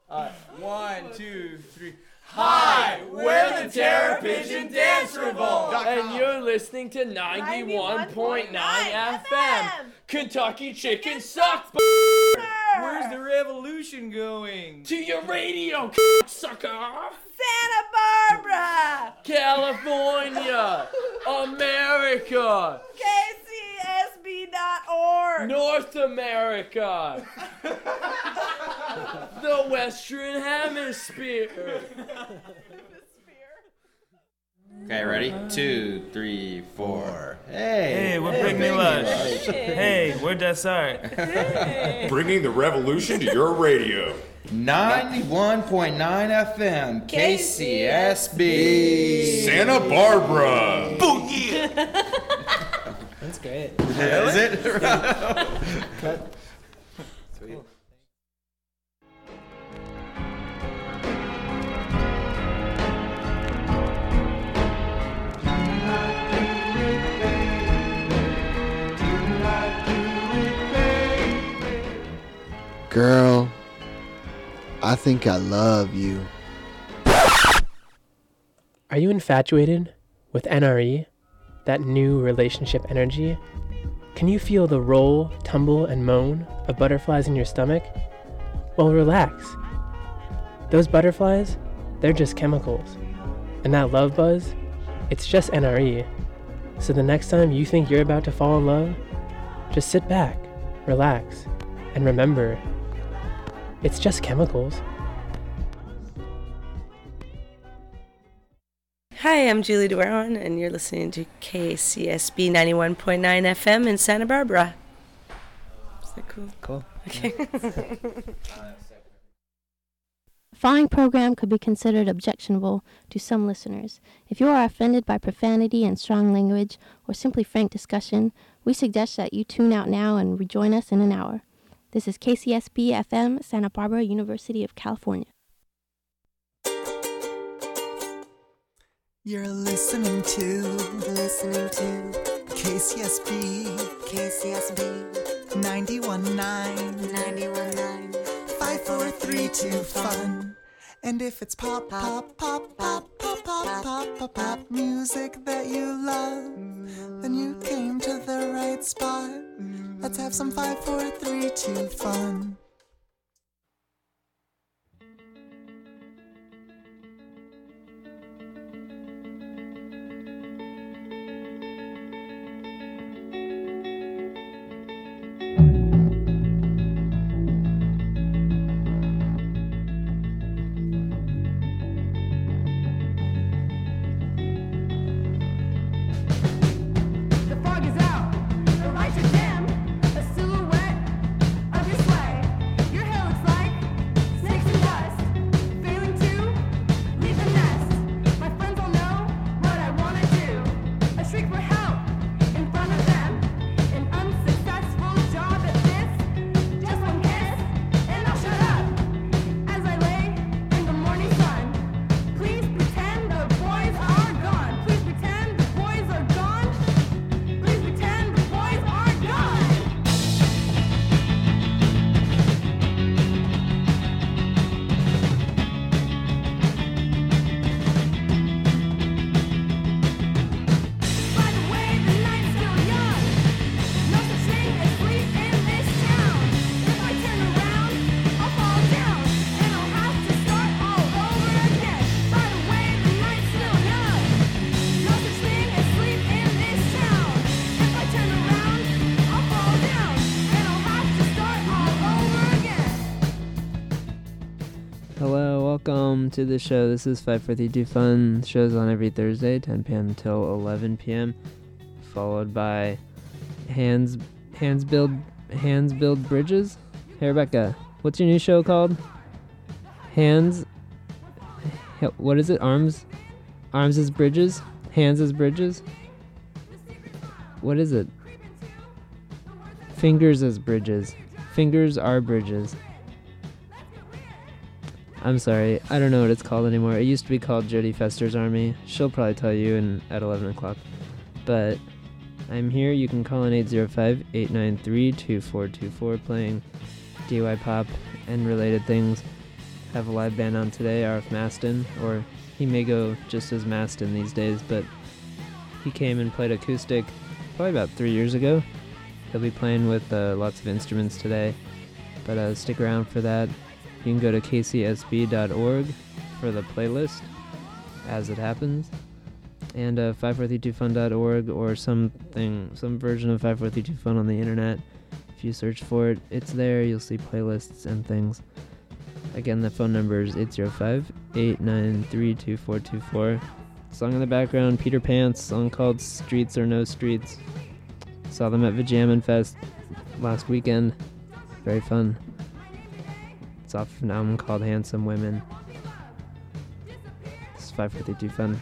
1, 2, 3. Hi, we're the Terror Pigeon Dance Revolt. And you're listening to 91.9 FM. Kentucky Chicken Sucks. Where's the revolution going? To your radio, sucker. Santa Barbara, California, America, KCSB.org, North America, the Western Hemisphere. Okay, ready? 2, 3, 4. Hey, we're Big Me Lush. Hey, we're Desart. Bringing the revolution to your radio. 91.9 FM, KCSB. Santa Barbara. Boogie! That's great. Is it? Cut. Sweet. Girl, I think I love you. Are you infatuated with NRE, that new relationship energy? Can you feel the roll, tumble, and moan of butterflies in your stomach? Well, relax. Those butterflies, they're just chemicals. And that love buzz, it's just NRE. So the next time you think you're about to fall in love, just sit back, relax, and remember, it's just chemicals. Hi, I'm Julie DeWaron, and you're listening to KCSB 91.9 FM in Santa Barbara. Is that cool? Cool. Okay. The following program could be considered objectionable to some listeners. If you are offended by profanity and strong language, or simply frank discussion, we suggest that you tune out now and rejoin us in an hour. This is KCSB FM, Santa Barbara, University of California. You're listening to KCSB 91.9 5432 fun. And if it's pop music that you love, then you came to the right spot. Let's have some 5432 fun. Welcome to the show. This is 542 Fun. The show's on every Thursday, 10 p.m. till 11 p.m. Followed by Hands Build Bridges. Hey Rebecca, what's your new show called? What is it? Arms as Bridges? Hands as Bridges? What is it? Fingers as Bridges. Fingers are bridges. I'm sorry, I don't know what it's called anymore. It used to be called Jodie Fester's Army. She'll probably tell you at 11 o'clock. But I'm here. You can call in 805-893-2424 playing DIY pop and related things. have a live band on today, R.F. Maston, or he may go just as Maston these days, but he came and played acoustic probably about 3 years ago. He'll be playing with lots of instruments today, but stick around for that. You can go to kcsb.org for the playlist as it happens, and 5432fun.org or some version of 5432fun on the internet. If you search for it, it's there. You'll see playlists and things. Again, the phone number is 805-893-2424. Song in the background, Peter Pants, song called Streets or No Streets. Saw them at Vajamin Fest last weekend. Very fun. It's off of an album called Handsome Women. This is 5432 Fun.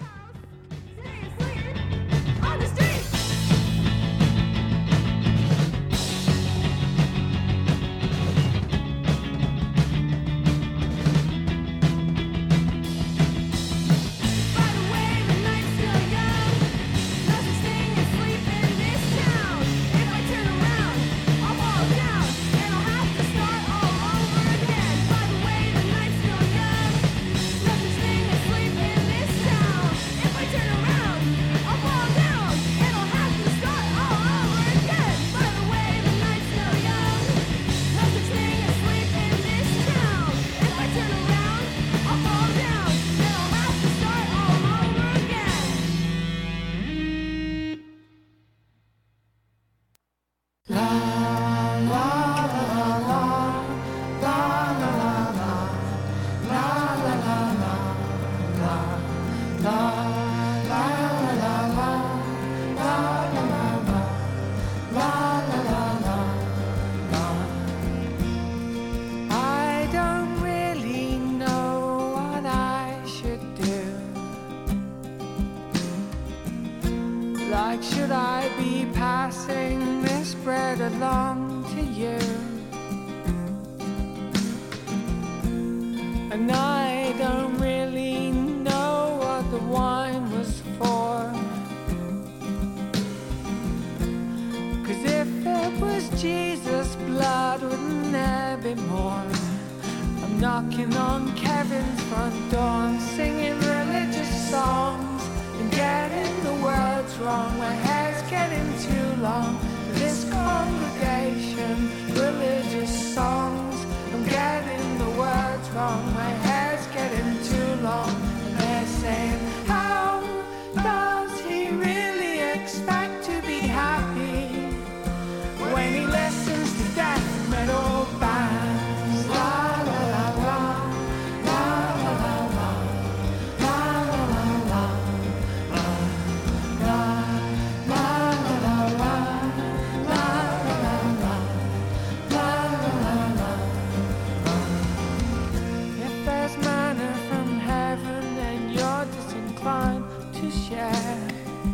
Should I be passing this bread along to you? And I don't really know what the wine was for. 'Cause if it was Jesus' blood, wouldn't there be more? I'm knocking on Kevin's front door, I'm singing religious songs and getting the words wrong. My hair's getting too long for this congregation. Religious songs, I'm getting the words wrong. My hair's getting too long, and they're saying, how does he really expect to be happy when he listens to death metal bands? La la la la. To share.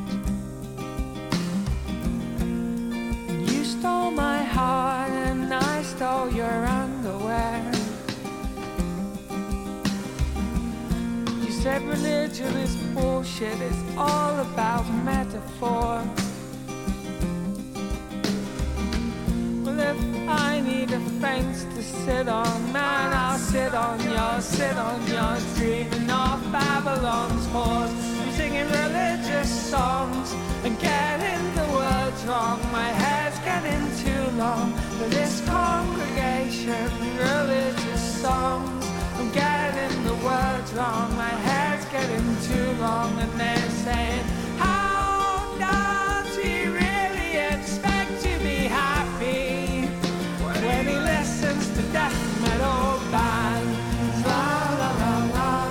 You stole my heart and I stole your underwear. You said religion is bullshit, it's all about metaphor. Well, if I need a fence to sit on, man, I'll sit on yours, dreaming of Babylon's halls. Singing religious songs and getting the words wrong. My hair's getting too long for this congregation. Religious songs, I'm getting the words wrong. My hair's getting too long, and they're saying, how does he really expect to be happy when he listens to death metal bands? La la la la.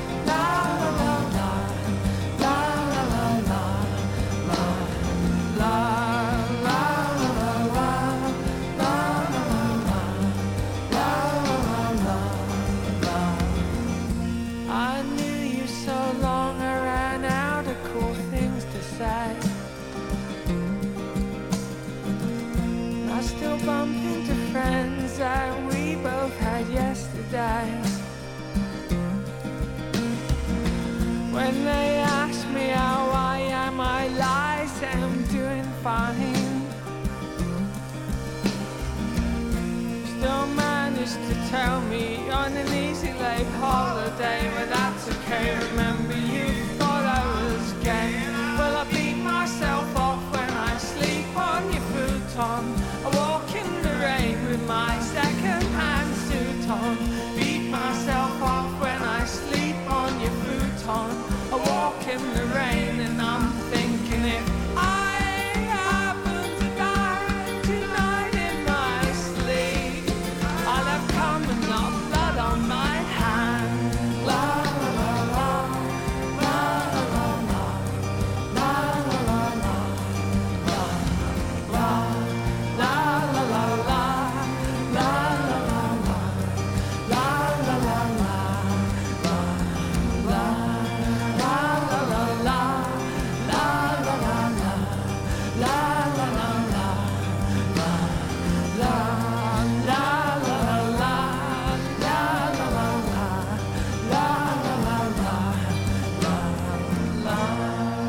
That we both had yesterday. When they ask me how I am, I lie, say I'm doing fine. Still managed to tell me on an easy late holiday, well that's okay. Remember you thought I was gay. Well, I beat myself off when I sleep on your futon. I walk in the rain with my second-hand suit on. Beat myself off when I sleep on your futon. I walk in the rain and I'm thinking if I happen to die tonight in my sleep, I'll have common law blood on my hand. La la la la, la la la la, la la la la, la la la la la, la la la la, la la la la, la la la la, la la la la, la la la la, la la la la, la la la la, la la la la, la la.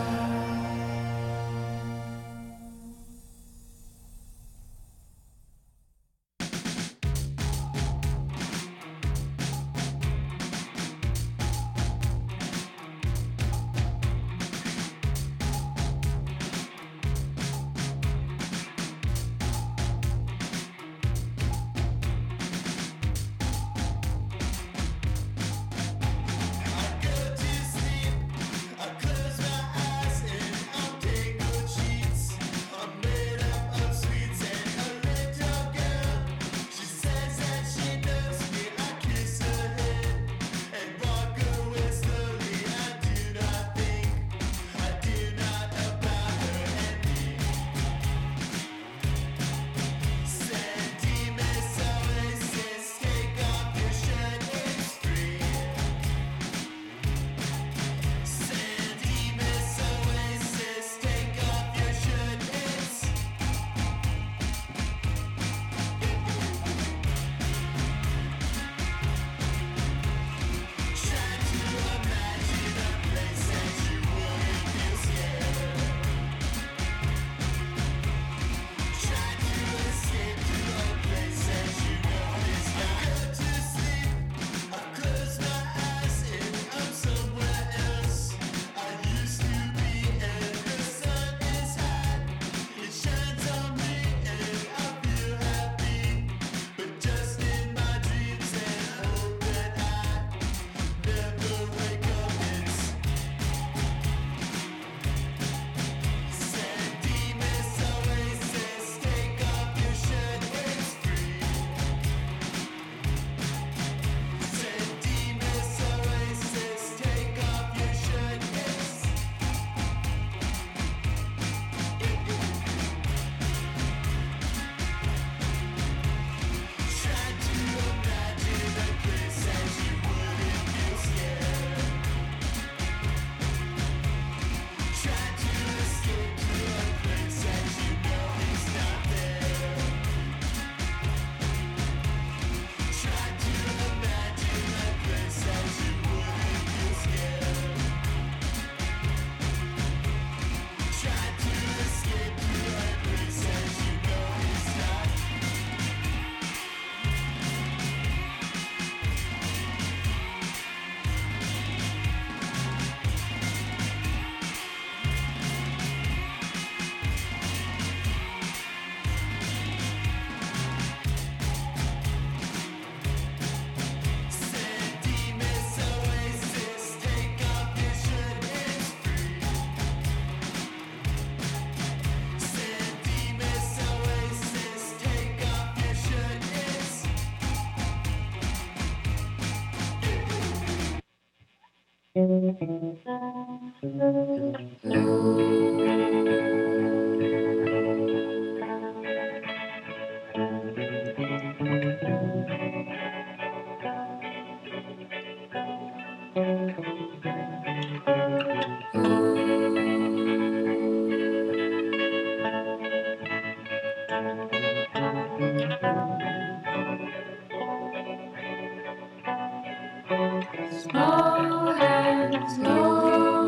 Small hands, no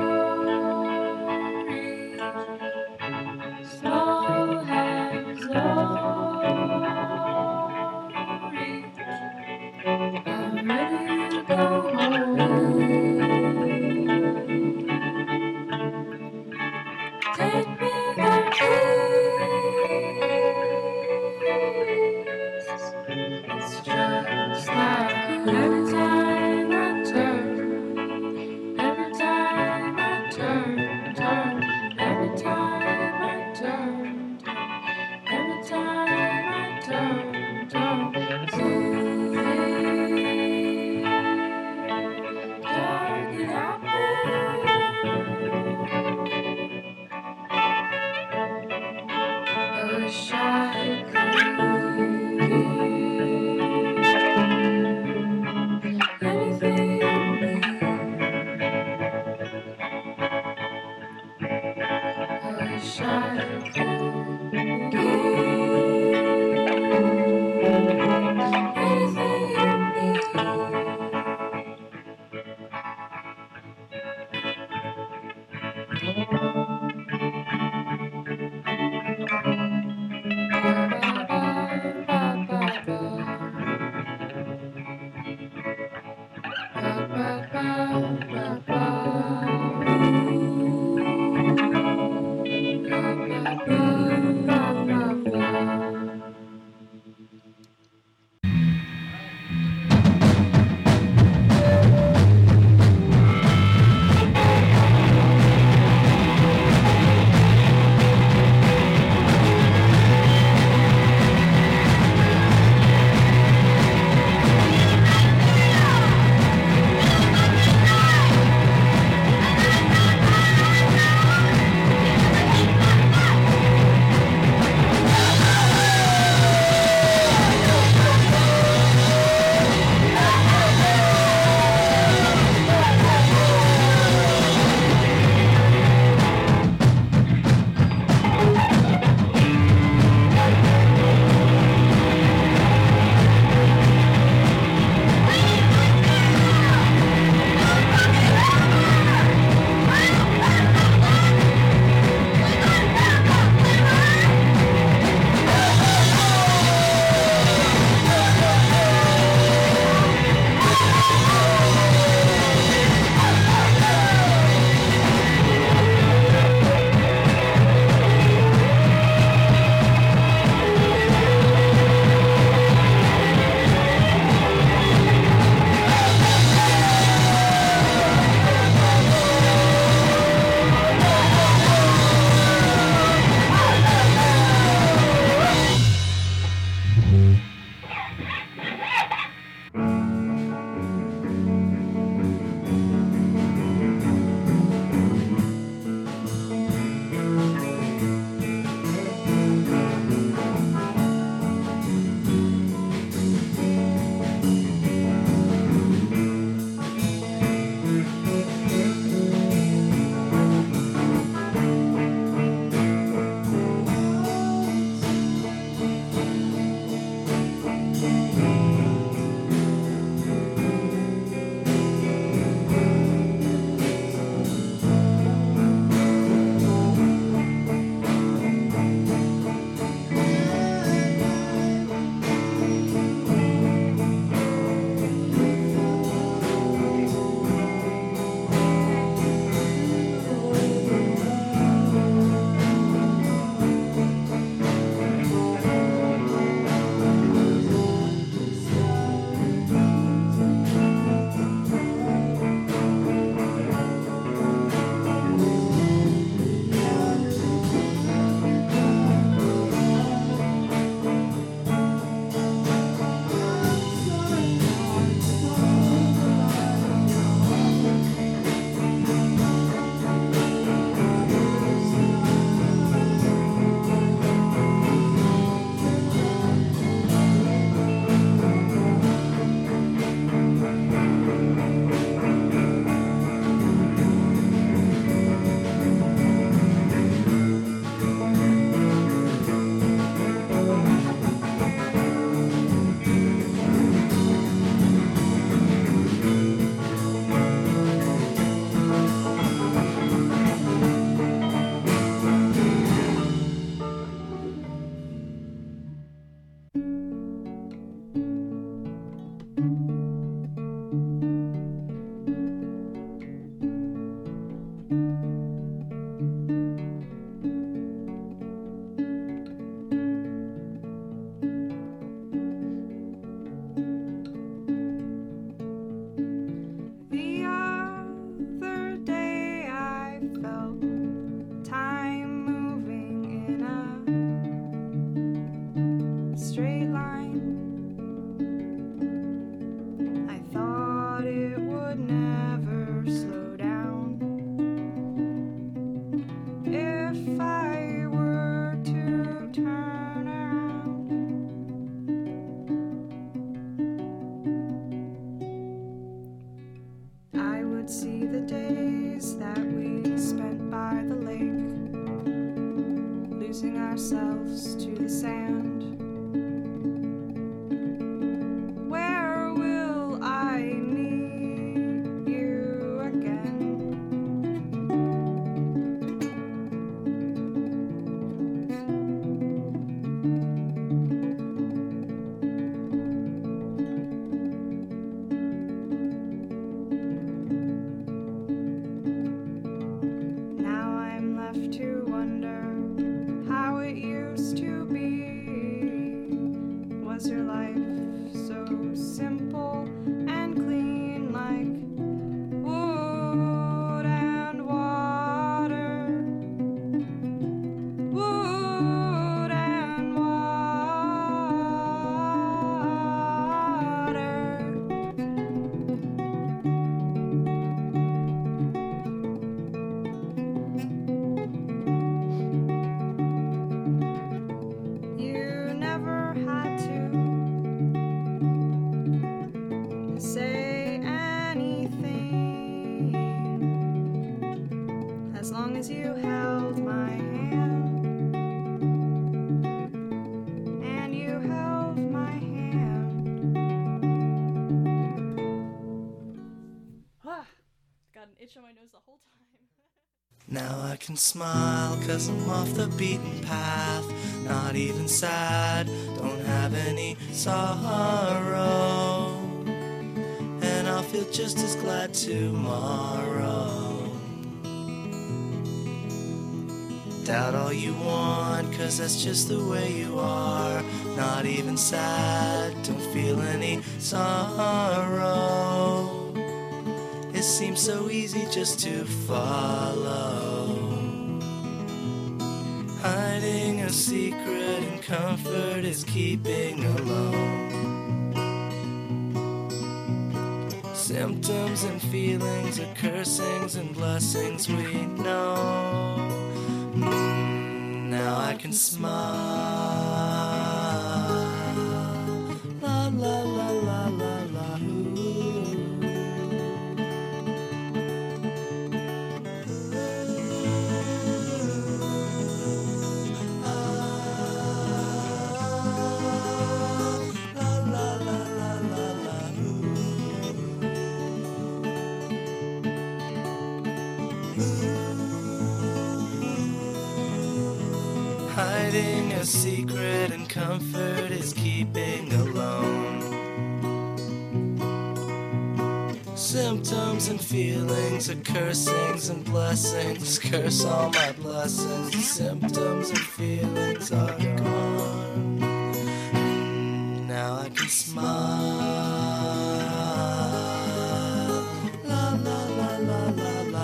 reach. Small hands, no reach. I'm ready Ooh. ourselves to the sand. Where will I meet you again? Now I'm left to wonder how it used to be. Was your life so simple and clean, like wood and water? Wood and You never had to say anything as long as you held my hand. And you held my hand. Got an itch on my nose the whole time. Now I can smile 'cause I'm off the beaten path. Not even sad, don't have any sorrow. And I'll feel just as glad tomorrow. Doubt all you want, 'cause that's just the way you are. Not even sad, don't feel any sorrow. It seems so easy just to follow. Hiding a secret and comfort is keeping alone. Symptoms and feelings are cursings and blessings we know. Now I can smile. La la la la la la. Hiding a secret and comfort is keeping alone. Symptoms and feelings are cursings and blessings. Curse all my blessings. Symptoms and feelings are gone. Now I can smile. La la la la la la.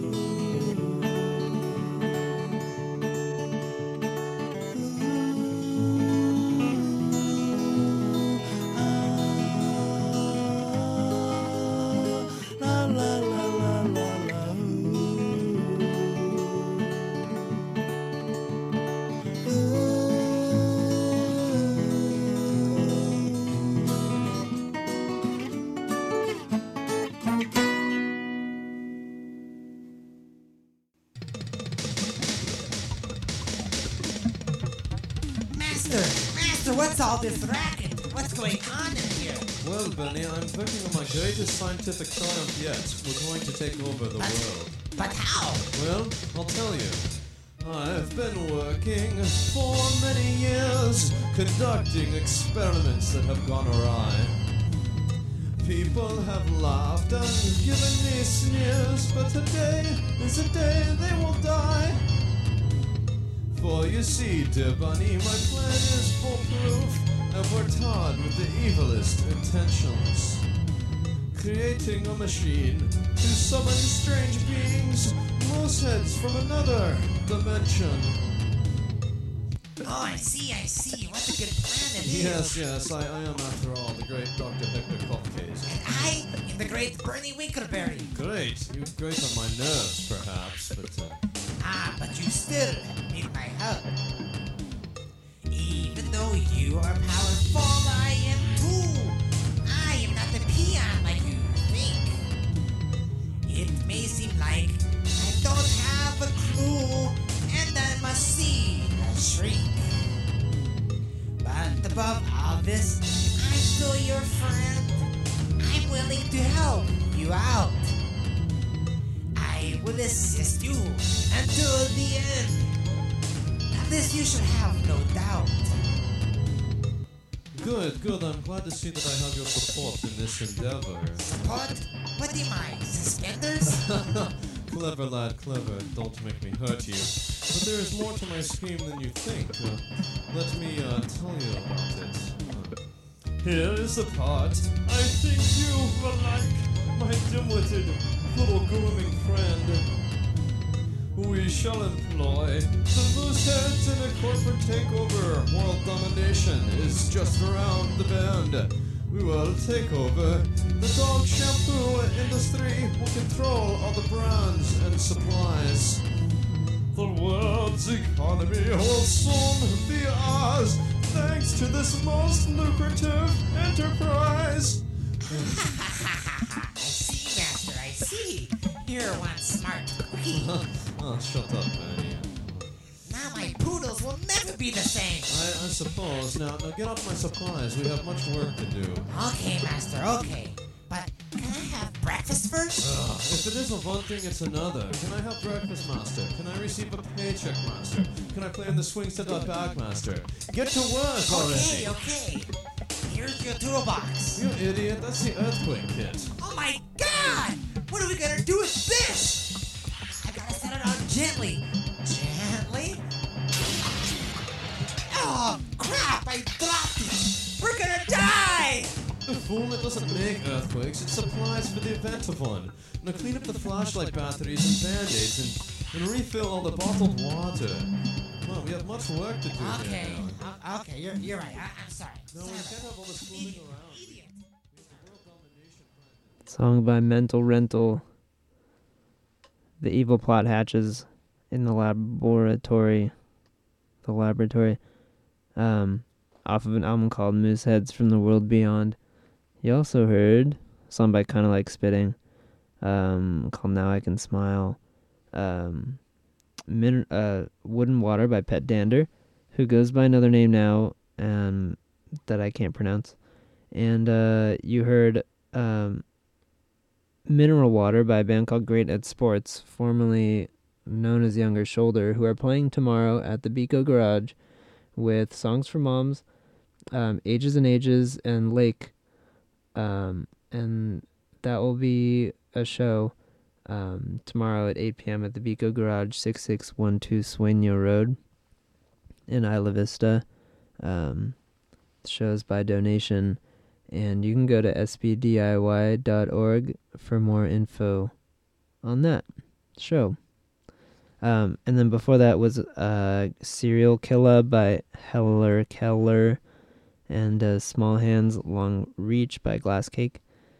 Master, what's all this racket? What's going on in here? Well, Benny, I'm working on my greatest scientific triumph yet. We're going to take over the world. But how? Well, I'll tell you. I've been working for many years, conducting experiments that have gone awry. People have laughed and given me sneers, but today is the day they will die. For you see, dear Bunny, my plan is foolproof, and we're tarred with the evilest intentions. Creating a machine to summon strange beings, moose heads from another dimension. Oh, I see. What a good plan it is. Yes, I am, after all, the great Dr. Hector Kopkes. And I am the great Bernie Winkleberry. Great. You grate on my nerves, perhaps, but... but you still need my help. Even though you are powerful, I am too. I am not a peon like you think. It may seem like I don't have a clue, and I must see a shrink. above all this, I'm still your friend. I'm willing to help you out. I will assist you until the end. Of this you should have no doubt. Good, good. I'm glad to see that I have your support in this endeavor. Support? What am I, suspenders? Clever, lad, clever. Don't make me hurt you. But there is more to my scheme than you think. Let me tell you about it. Here is the part I think you will like, my dim-witted little grooming friend. We shall employ the loose heads in a corporate takeover. World domination is just around the bend. We will take over. The dog shampoo industry will control all the brands and supplies. The world's economy will soon be ours, thanks to this most lucrative enterprise. I see, Master, I see. You're one smart cookie. Oh, shut up, Manny. Now my poodles will never be the same. I suppose. Now get off my supplies. We have much work to do. Okay, Master, okay. But can I have breakfast first? If it isn't one thing, it's another. Can I have breakfast, Master? Can I receive a paycheck, Master? Can I play in the swing set out back, Master? Get to work already! Okay. Here's your toolbox. You idiot, that's the earthquake kit. Oh my god! What are we gonna do with this? I gotta set it on gently. Gently? Oh, crap! I dropped it! We're gonna die! The fool, it doesn't make earthquakes, it supplies for the event of one. Now clean up the flashlight batteries and band-aids and refill all the bottled water. Come on, we have much work to do Okay, here now. okay, you're right. I'm sorry. No, we can't have all this fooling around. Song by Mental Rental. The evil plot hatches in the laboratory. Off of an album called Mooseheads from the World Beyond. You also heard a song by Kinda Like Spitting, called Now I Can Smile. Wooden Water by Pet Dander, who goes by another name now, that I can't pronounce. And you heard Mineral Water by a band called Great at Sports, formerly known as Younger Shoulder, who are playing tomorrow at the Beco Garage with Songs for Moms, Ages and Ages, and Lake. And that will be a show tomorrow at 8 p.m. at the Beco Garage, 6612 Sueño Road in Isla Vista. The show's by donation, and you can go to sbdiy.org for more info on that show. And then before that was Serial Killer by Heller Keller, and Small Hands, Long Reach by Glass Cake,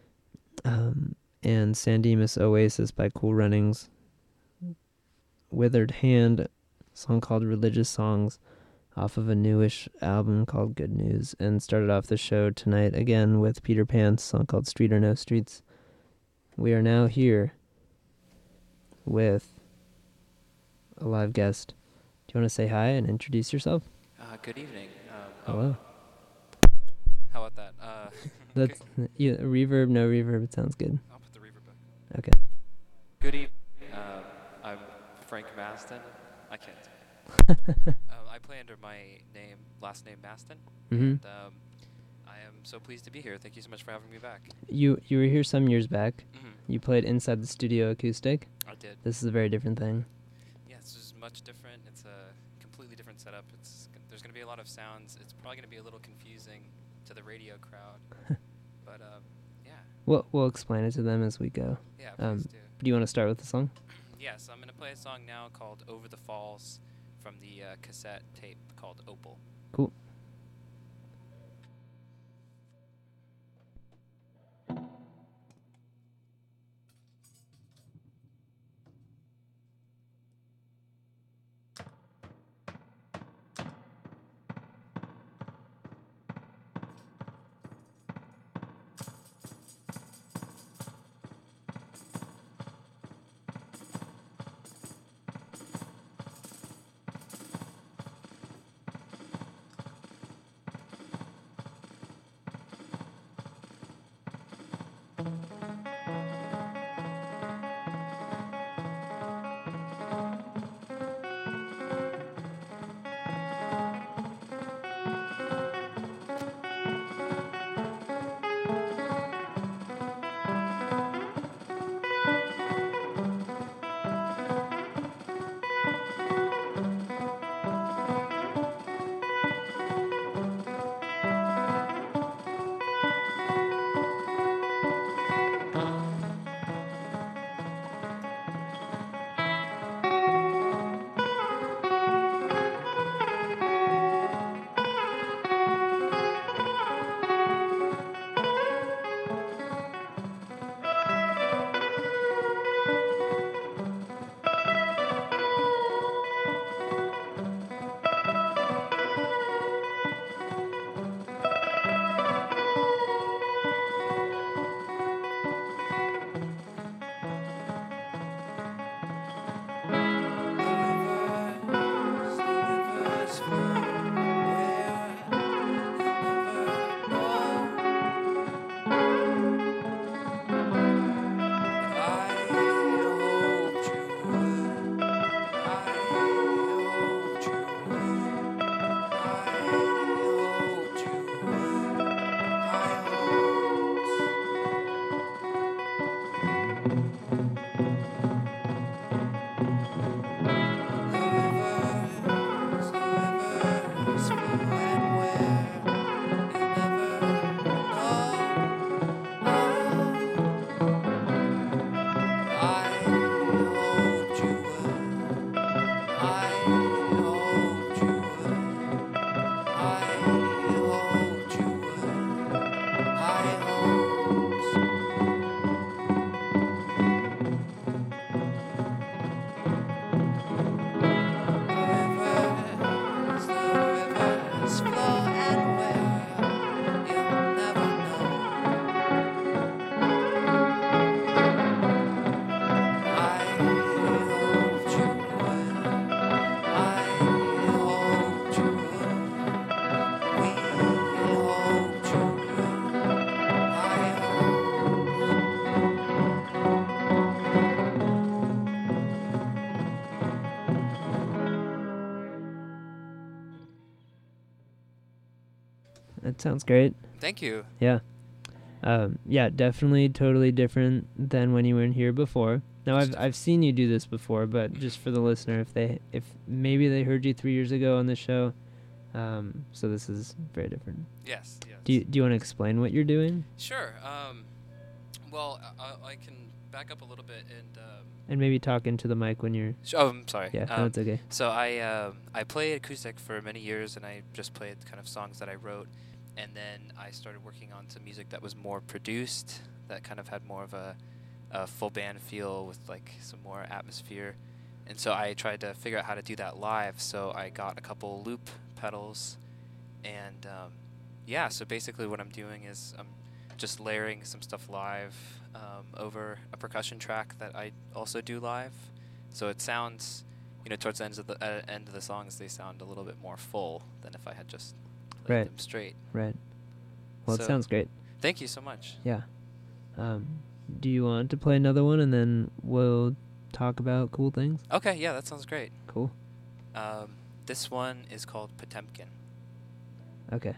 and San Dimas Oasis by Cool Runnings, Withered Hand, a song called Religious Songs, off of a newish album called Good News, and started off the show tonight again with Peter Pan's song called Street or No Streets. We are now here with a live guest. Do you want to say hi and introduce yourself? Good evening. Hello. How about that? That's reverb, no reverb. It sounds good. I'll put the reverb back. Okay. Good evening. I'm Frank Maston. I can't. I play under my last name Maston. Mhm. And I am so pleased to be here. Thank you so much for having me back. You were here some years back. Mhm. You played inside the studio acoustic. I did. This is a very different thing. Yeah, this is much different. It's a completely different setup. There's going to be a lot of sounds. It's probably going to be a little confusing to the radio crowd. But yeah. We'll explain it to them as we go. Yeah, please do. Do you want to start with the song? Yes, I'm going to play a song now called Over the Falls from the cassette tape called Opal. Cool. That sounds great. Thank you. Yeah. Yeah, definitely totally different than when you were in here before. Now I've seen you do this before, but just for the listener, if maybe they heard you 3 years ago on the show, so this is very different. Yes. Do you want to explain what you're doing? Sure. Well, I can back up a little bit And maybe talk into the mic when you're... Oh, I'm sorry. Yeah, no, it's okay. So I played acoustic for many years, and I just played kind of songs that I wrote. And then I started working on some music that was more produced, that kind of had more of a full band feel with like some more atmosphere. And so I tried to figure out how to do that live. So I got a couple loop pedals, and yeah. So basically, what I'm doing is I'm just layering some stuff live over a percussion track that I also do live. So it sounds, towards the end of the songs, they sound a little bit more full than if I had just played them straight. Right. Well, it sounds great. Thank you so much. Yeah. Do you want to play another one, and then we'll talk about cool things? Okay, yeah, that sounds great. Cool. This one is called Potemkin. Okay.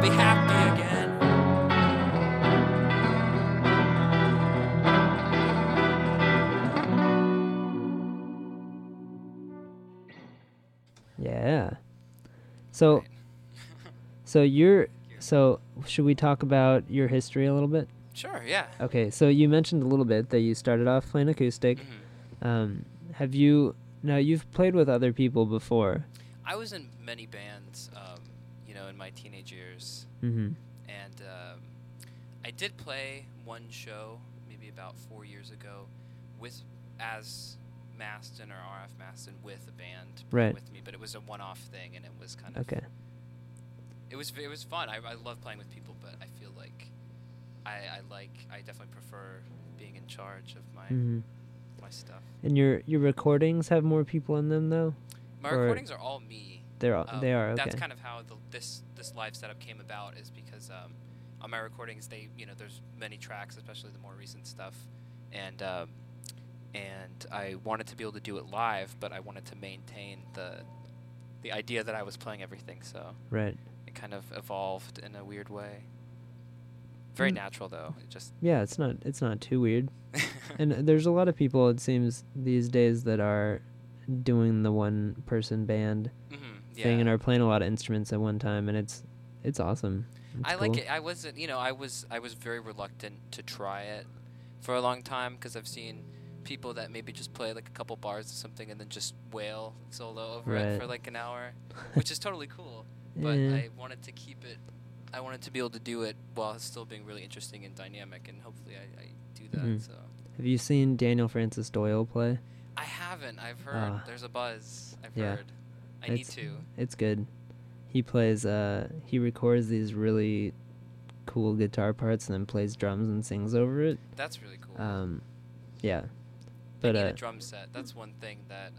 be happy again. Yeah. So, so should we talk about your history a little bit? Sure, yeah. Okay, so you mentioned a little bit that you started off playing acoustic. Have you, now you've played with other people before. I was in many bands, in my teenage years. Mm-hmm. And I did play one show maybe about 4 years ago as Maston or RF Maston with a band Right. with me, but it was a one-off thing, and it was kind of Okay. It was fun. I love playing with people, but I feel like I definitely prefer being in charge of my my stuff. And your recordings have more people in them though? My Or recordings are all me. they are okay. That's kind of how this live setup came about, is because on my recordings there's many tracks, especially the more recent stuff, and I wanted to be able to do it live, but I wanted to maintain the idea that I was playing everything, so Right. it kind of evolved in a weird way. Very natural though. It just Yeah, it's not too weird. And there's a lot of people, it seems, these days that are doing the one person band thing and are playing a lot of instruments at one time, and it's awesome. I like it. I wasn't, I was very reluctant to try it for a long time, because I've seen people that maybe just play like a couple bars or something and then just wail solo over it for like an hour, which is totally cool. But I wanted to keep it. I wanted to be able to do it while still being really interesting and dynamic, and hopefully I do that. So Have you seen Daniel Francis Doyle play? I haven't. I've heard there's a buzz. I've heard. I need to. It's good. He plays. He records these really cool guitar parts and then plays drums and sings over it. That's really cool. Yeah. But I need a drum set. That's one thing that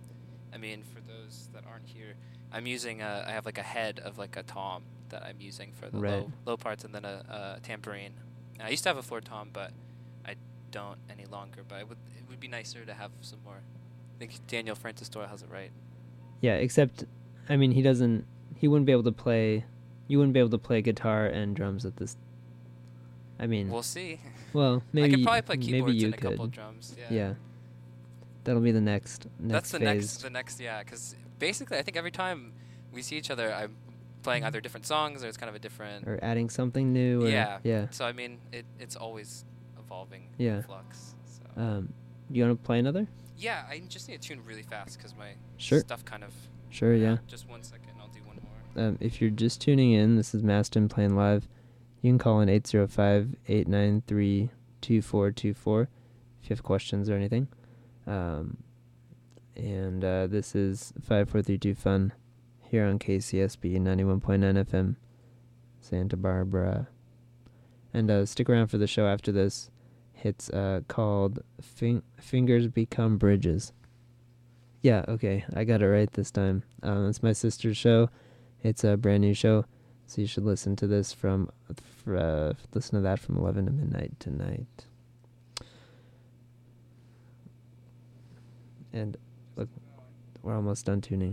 for those that aren't here, I'm using I have like a head of like a tom that I'm using for the low parts, and then a tambourine. And I used to have a floor tom, but I don't any longer. But it would be nicer to have some more. I think Daniel Francis Doyle has it right. Yeah, except he wouldn't be able to play. You wouldn't be able to play guitar and drums at this. We'll see. Well, maybe I could probably play keyboards maybe you and a could. couple of drums. Yeah. That'll be the next That's the phase. the next, yeah. Because basically, I think every time we see each other, I'm playing either different songs or it's kind of a different. Or adding something new. Or, yeah. So it's always evolving. Yeah. Flux. So. You want to play another? Yeah, I just need to tune really fast because my stuff kind of. Sure, yeah. Just 1 second, I'll do one more. If you're just tuning in, this is Maston playing live. You can call in 805-893-2424 if you have questions or anything. And this is 5432 Fun here on KCSB 91.9 FM, Santa Barbara. And stick around for the show after this. It's called Fingers Become Bridges. Yeah, okay, I got it right this time. It's my sister's show. It's a brand new show, so you should listen to this listen to that from 11 to midnight tonight. And look, we're almost done tuning.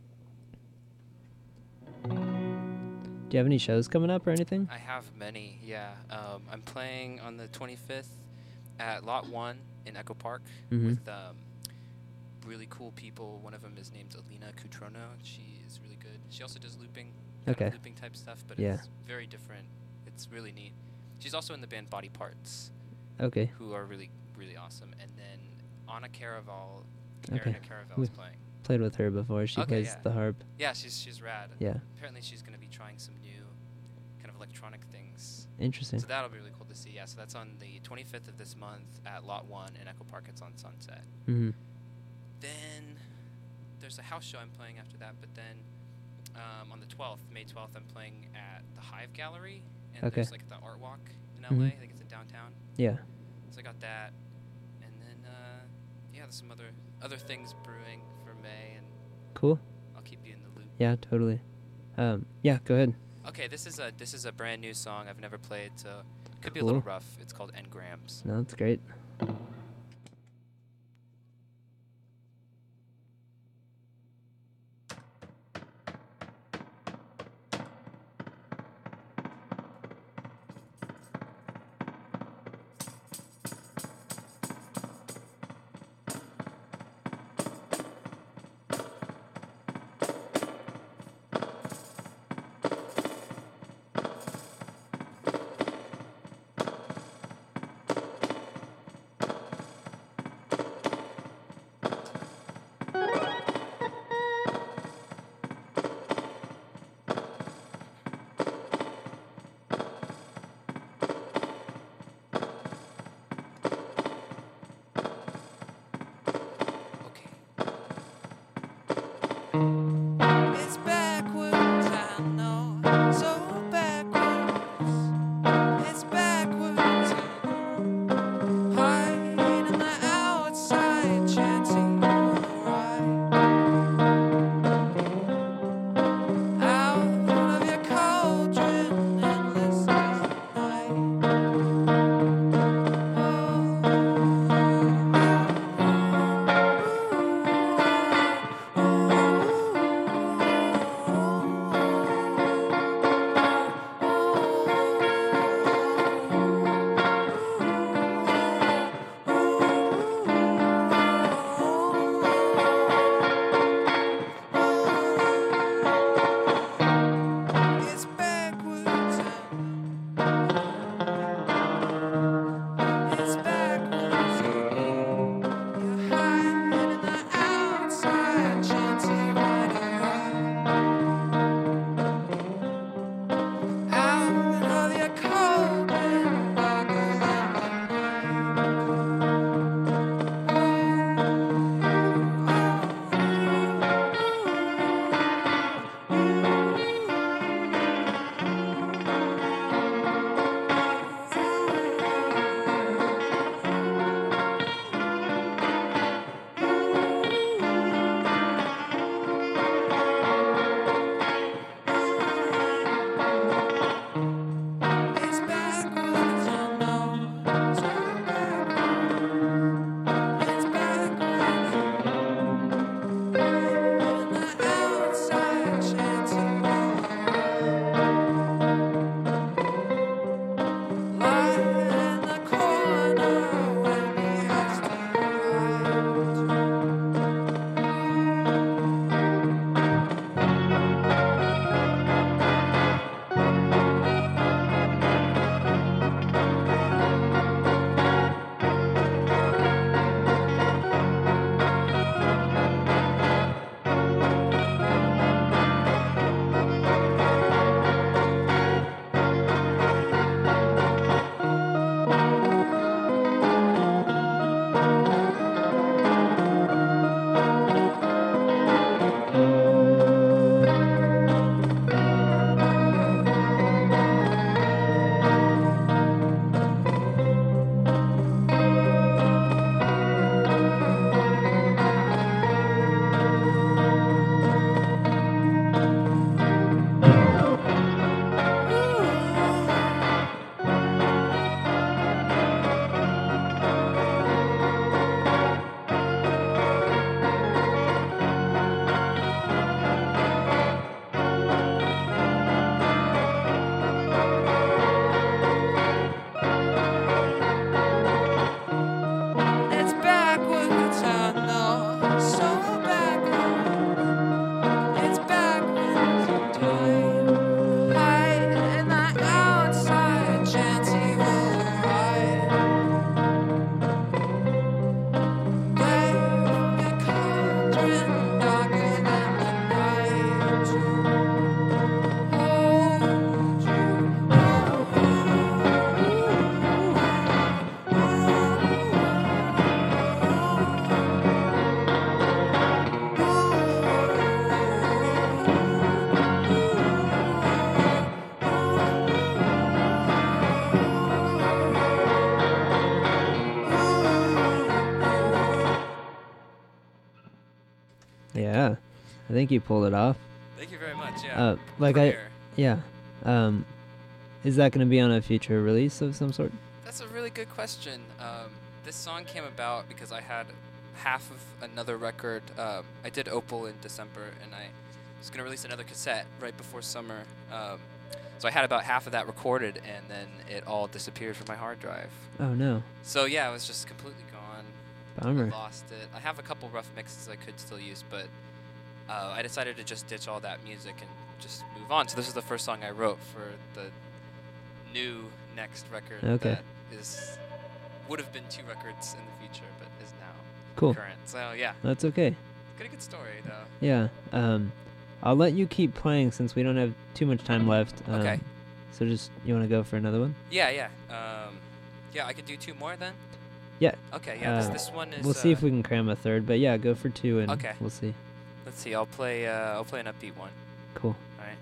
Do you have any shows coming up or anything? I have many, yeah. I'm playing on the 25th at Lot 1 in Echo Park with really cool people. One of them is named Alina Cutrono. She is really good. She also does looping, looping type stuff, but it's very different. It's really neat. She's also in the band Body Parts. Okay. Who are really, really awesome. And then Anna Caraval. Okay. Anna Caraval is playing. Played with her before. She plays the harp. Yeah, she's rad. Yeah. Apparently she's going to be trying some new kind of electronic things. Interesting. So that'll be really cool to see. Yeah, so that's on the 25th of this month at Lot 1 in Echo Park. It's on Sunset. Mm-hmm. Then there's a house show I'm playing after that, but then on the 12th, May 12th, I'm playing at the Hive Gallery, and there's like the Art Walk in LA. I think it's in downtown. Yeah. So I got that, and then there's some other things brewing for May, and cool. I'll keep you in the loop. Yeah, totally. Yeah, go ahead. Okay, this is a brand new song I've never played, so it could be a little rough. It's called Engrams. No, that's great. think you pulled it off. Thank you very much. Yeah. Yeah. Is that going to be on a future release of some sort? That's a really good question. This song came about because I had half of another record. I did Opal in December, and I was going to release another cassette right before summer. So I had about half of that recorded, and then it all disappeared from my hard drive. Oh, no. So, yeah, it was just completely gone. Bummer. I lost it. I have a couple rough mixes I could still use, but I decided to just ditch all that music and just move on. So this is the first song I wrote for the new next record that would have been 2 records in the future, but is now current. So, yeah. That's okay. Got a good story, though. Yeah. I'll let you keep playing since we don't have too much time left. Okay. So you want to go for another one? Yeah. Yeah, I could do 2 more then? Yeah. Okay, yeah, this one is... We'll see if we can cram a third, but yeah, go for 2 and we'll see. Let's see, I'll play an upbeat one. Cool. All right.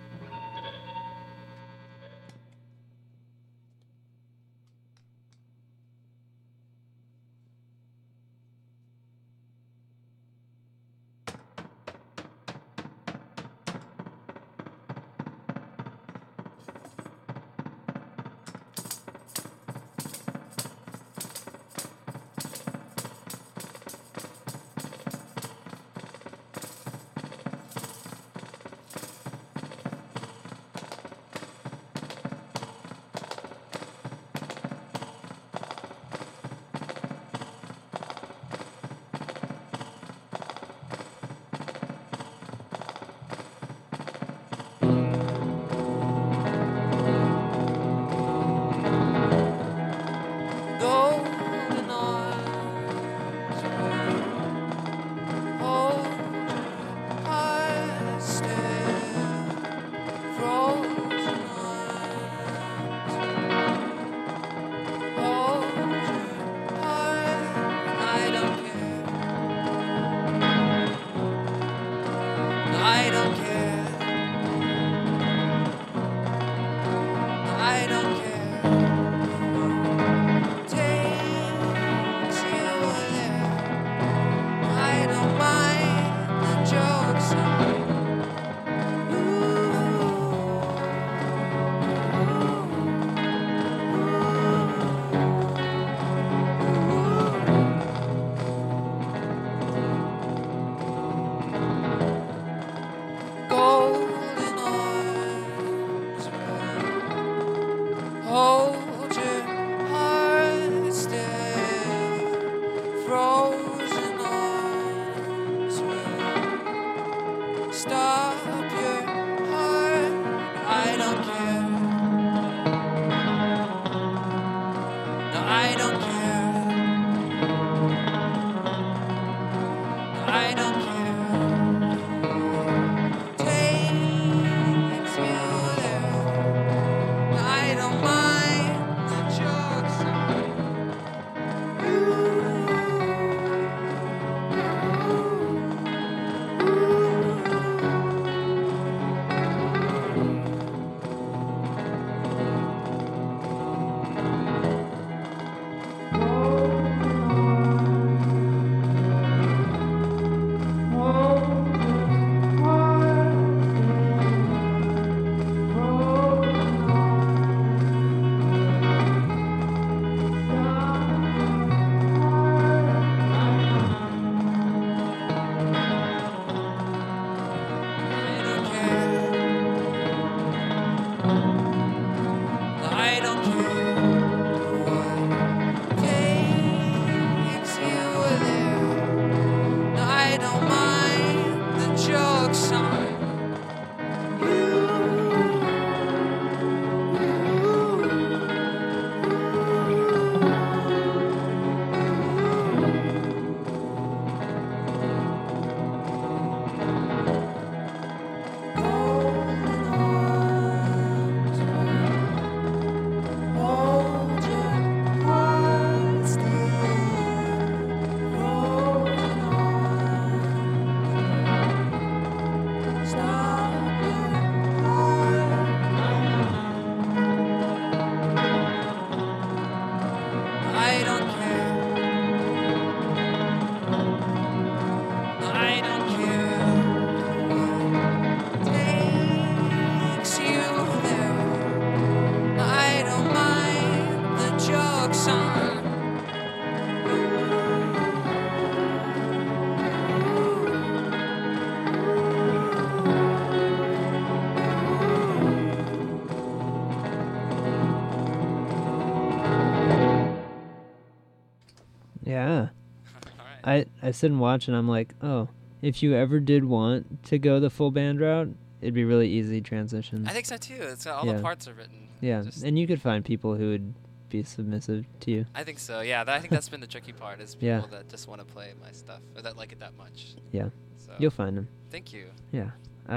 I sit and watch, and I'm like, oh, if you ever did want to go the full band route, it'd be really easy transition. I think so too. It's all the parts are written. Yeah, and you could find people who would be submissive to you. I think so. Yeah, I think that's been the tricky part is people that just want to play my stuff or that like it that much. Yeah, so you'll find them. Thank you. Yeah.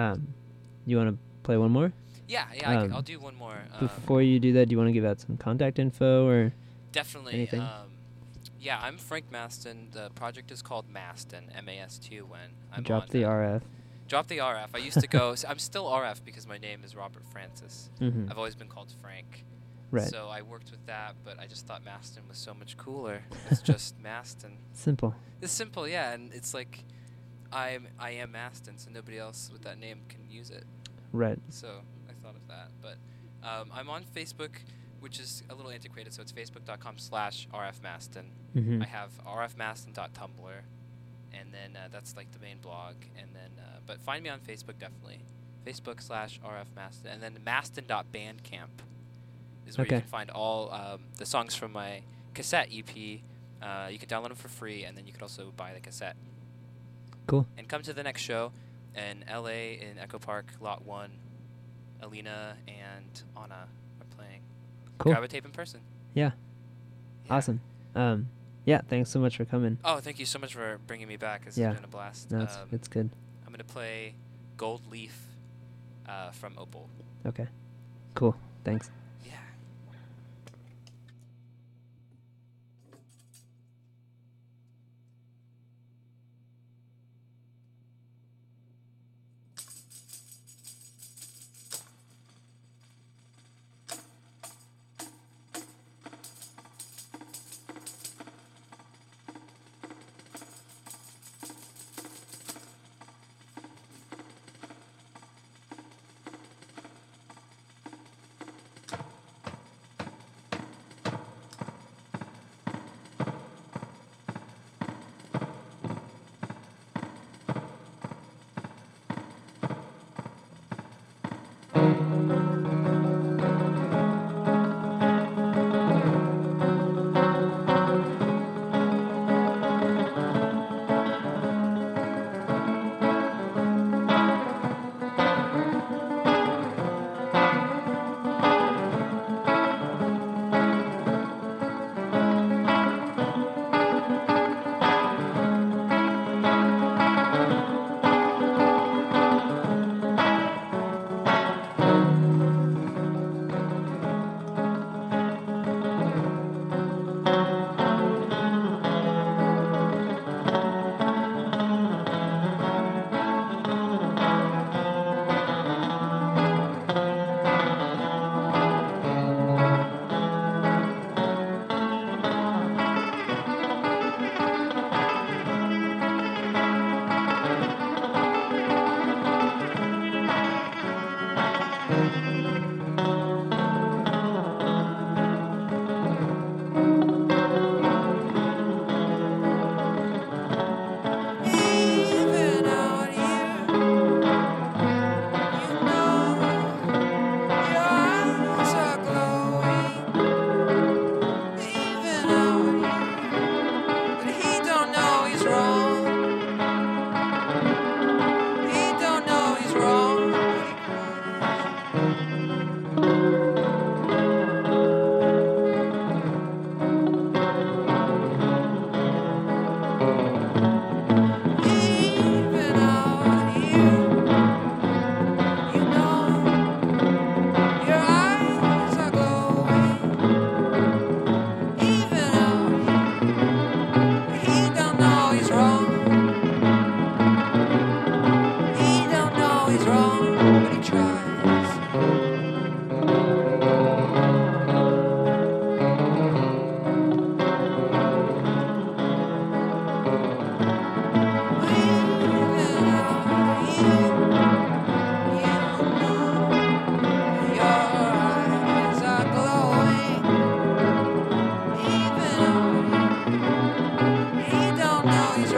You want to play one more? Yeah, I'll do one more. Before you do that, do you want to give out some contact info or definitely anything? Yeah, I'm Frank Maston. The project is called Maston, M-A-S-T-O-N. Drop the RF. Drop the RF. I used to go. I'm still RF because my name is Robert Francis. Mm-hmm. I've always been called Frank. Right. So I worked with that, but I just thought Maston was so much cooler. It's just Maston. Simple. It's simple, yeah, and it's like I am Maston, so nobody else with that name can use it. Right. So I thought of that, but I'm on Facebook, which is a little antiquated, so it's facebook.com/rfmaston. Mm-hmm. I have rfmaston.tumblr, and then that's like the main blog, and then but find me on Facebook definitely, Facebook/rfmaston, and then maston.bandcamp is where you can find all the songs from my cassette EP. You can download them for free, and then you can also buy the cassette. Cool. And come to the next show in LA in Echo Park, Lot 1. Alina and Anna are playing. Cool. Grab a tape in person. Yeah. Awesome. Yeah, thanks so much for coming. Oh, thank you so much for bringing me back. This has been a blast. No, it's good. I'm going to play Gold Leaf from Opal. Okay. Cool. Thanks. Yeah.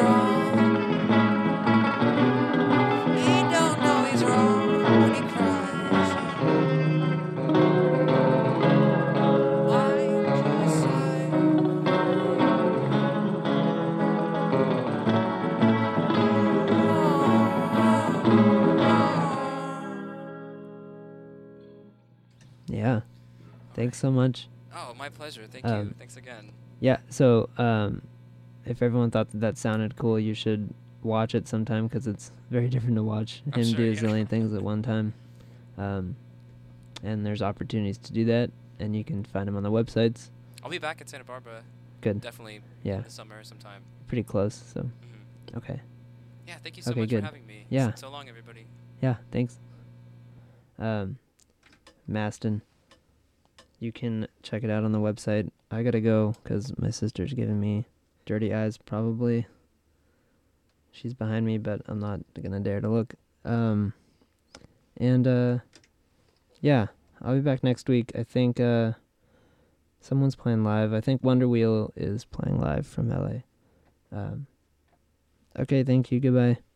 He don't know he's wrong when he cries. Yeah. Thanks so much. Oh, my pleasure. Thank you. Thanks again. Yeah, so if everyone thought that sounded cool, you should watch it sometime because it's very different to watch him do a zillion things at one time. And there's opportunities to do that, and you can find him on the websites. I'll be back at Santa Barbara. Good. Definitely in the summer sometime. Pretty close, so. Okay. Yeah, thank you so much for having me. Yeah. So long, everybody. Yeah, thanks. Maston. You can check it out on the website. I gotta go because my sister's giving me dirty eyes, probably. She's behind me, but I'm not gonna dare to look. Yeah, I'll be back next week. I think someone's playing live. I think Wonder Wheel is playing live from LA. Okay, thank you. Goodbye.